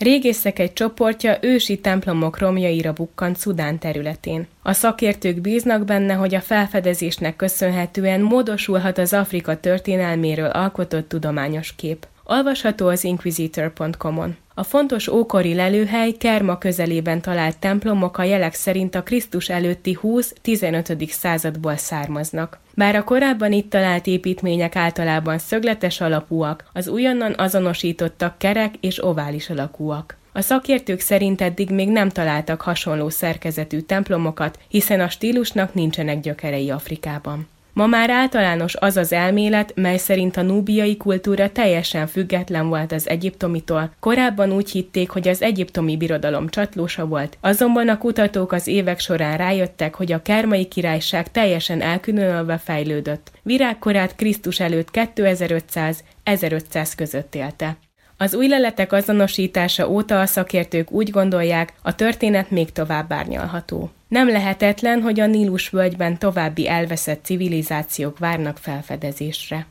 Régészek egy csoportja ősi templomok romjaira bukkant Szudán területén. A szakértők bíznak benne, hogy a felfedezésnek köszönhetően módosulhat az Afrika történelméről alkotott tudományos kép. Olvasható az inquisitor.com-on. A fontos ókori lelőhely Kerma közelében talált templomok a jelek szerint a Krisztus előtti 20-15. századból származnak. Bár a korábban itt talált építmények általában szögletes alapúak, az újonnan azonosítottak kerek és ovális alakúak. A szakértők szerint eddig még nem találtak hasonló szerkezetű templomokat, hiszen a stílusnak nincsenek gyökerei Afrikában. Ma már általános az az elmélet, mely szerint a núbiai kultúra teljesen független volt az egyiptomitól. Korábban úgy hitték, hogy az egyiptomi birodalom csatlósa volt, azonban a kutatók az évek során rájöttek, hogy a Kermai királyság teljesen elkülönülve fejlődött. Virágkorát Krisztus előtt 2500-1500 között élte. Az új leletek azonosítása óta a szakértők úgy gondolják, a történet még tovább árnyalható. Nem lehetetlen, hogy a Nílus völgyben további elveszett civilizációk várnak felfedezésre.